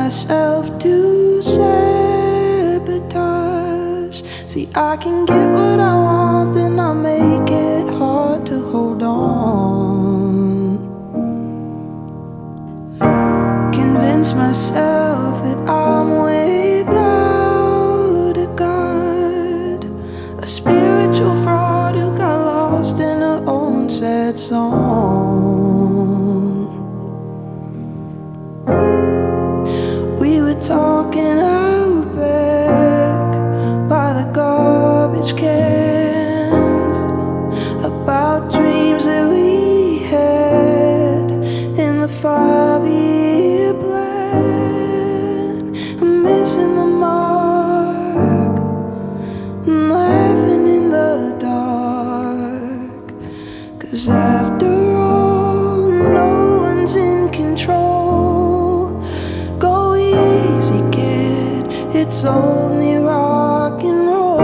myself to sabotage. See, I can get what I want, then I make it hard to hold on. Convince myself that I'm without a God, a spiritual fraud who got lost in her own sad song. We were talking out back by the garbage cans about dreams that we had in the 5-year plan. I'm missing the mark, I'm laughing in the dark. 'Cause after all, no one's in control. Go easy, kid, it's only rock and roll.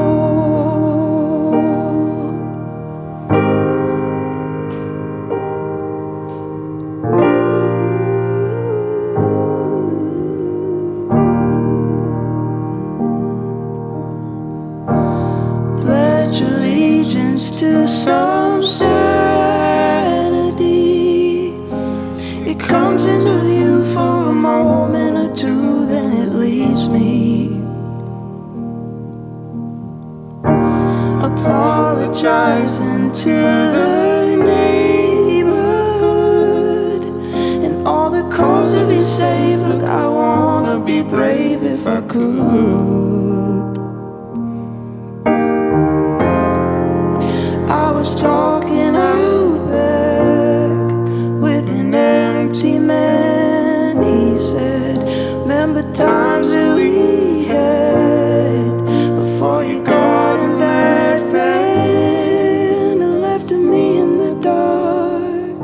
Pledge allegiance to some sanity. It comes into view for a moment or two, then it leaves me. Apologizing to the neighborhood and all the calls to be safe. Look, I wanna be brave if I could. I was talking out back with an empty man. He said, remember times that we had before you got in that van and left me in the dark,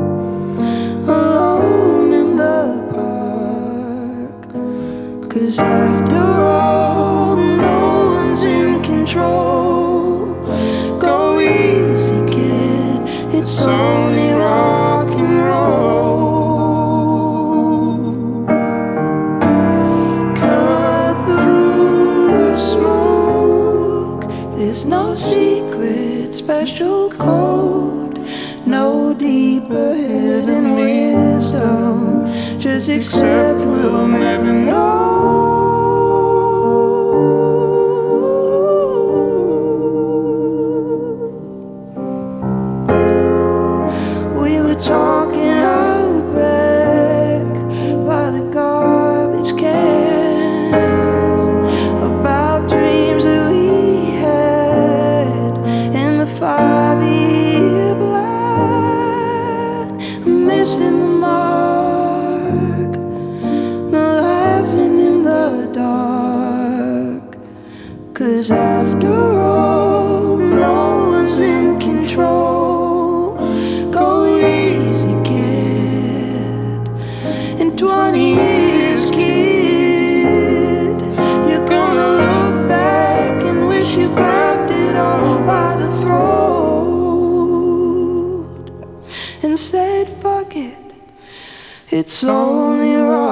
alone in the park. 'Cause after all, no one's in control. Go easy, kid, it's only rock and roll. Cut through the smoke, there's no secret special code, no deeper hidden wisdom. Just accept we'll never know. We were talking out back by the garbage cans about dreams that we had in the 5-year plan. I'm missing the mark, laughing in the dark. 'Cause after all, no one's in control. Go easy, kid. In 20 years, kid, you're gonna look back and wish you grabbed it all by the throat and said, fuck it, it's only right.